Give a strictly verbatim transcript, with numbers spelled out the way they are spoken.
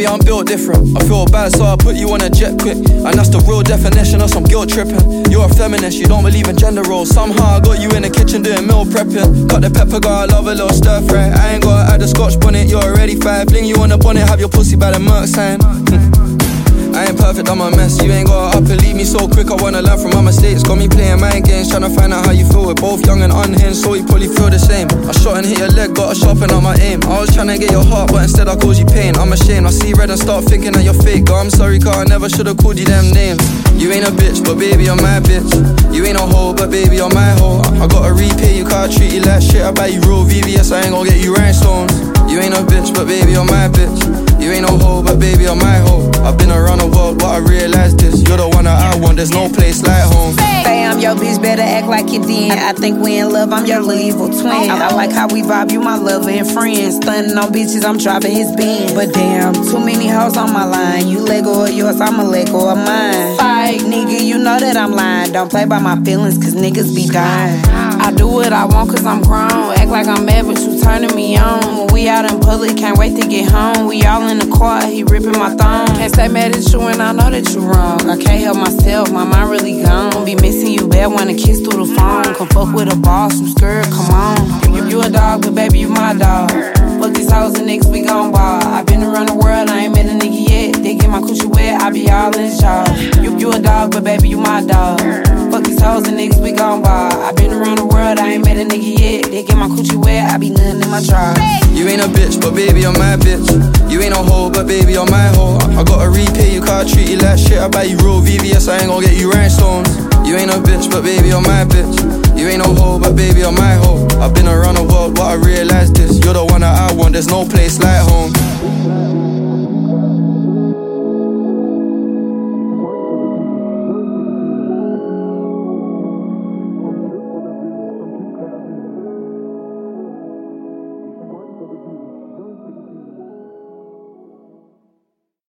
yeah, I'm built different. I feel bad, so I put you on a jet quick. And that's the real definition of some guilt tripping. You're a feminist, you don't believe in gender roles. Somehow I got you in the kitchen doing meal prepping. Cut the pepper, girl, I love a little stir fry. I ain't gotta add the scotch bonnet, you're already five. Fling you on the bonnet, have your pussy by the Merc sign. I ain't perfect, I'm a mess. You ain't got up and leave me so quick. I wanna learn from my mistakes. Got me playing mind games, trying to find out how you feel. We're both young and unhinged, so we probably feel the same. I shot and hit your leg, got a sharpen up my aim. I was trying to get your heart, but instead I caused you pain. I'm ashamed, I see red and start thinking that you're fake. Girl, I'm sorry, cause I never should've called you them names. You ain't a bitch, but baby, you're my bitch. You ain't a hoe, but baby, you're my hoe. I gotta repay you, cause I treat you like shit. I buy you real V V S, I ain't gon' get you rhinestones. You ain't a bitch, but baby, you're my bitch. You ain't no hoe, but baby, you're my hoe. I've been around the world, but I realized this. You're the one that I want, there's no place like home. Say I'm your bitch, better act like you did. I think we in love, I'm your little evil twin. I like how we vibe, you my lover and friend. Stunning on bitches, I'm driving his Benz. But damn, too many hoes on my line. You let go of yours, I'ma let go of mine. Fight, nigga, you know that I'm lying. Don't play by my feelings, cause niggas be dying. I do what I want cause I'm grown. Act like I'm mad, but you turning me on. When we out in public, can't wait to get home. We all in the car, he ripping my thumb. Can't stay mad at you and I know that you wrong. I can't help myself, my mind really gone. Be missing you bad, wanna kiss through the phone. Come fuck with a boss, I'm scared, come on. You, you a dog, but baby, you my dog. Fuck these hoes and niggas, we gon' ball. I been around the world, I ain't met a nigga yet. They get my coochie wet, I be all in charge. You, you a dog, but baby, you my dog. Fuck these hoes and niggas, we gon' ball. I been around the world, I ain't met a nigga yet. They get my coochie wet, I be nothing in my drawers. You ain't a bitch, but baby, you're my bitch. You ain't no hoe, but baby, you're my hoe. I gotta repay you, cause I treat you like shit. I buy you real V V S, I ain't gon' get you rhinestones. You ain't a bitch, but baby, you're my bitch. You ain't no hoe, but baby, you're my hoe. I've been around the world, but I realized this. You're the one that I want, there's no place like home.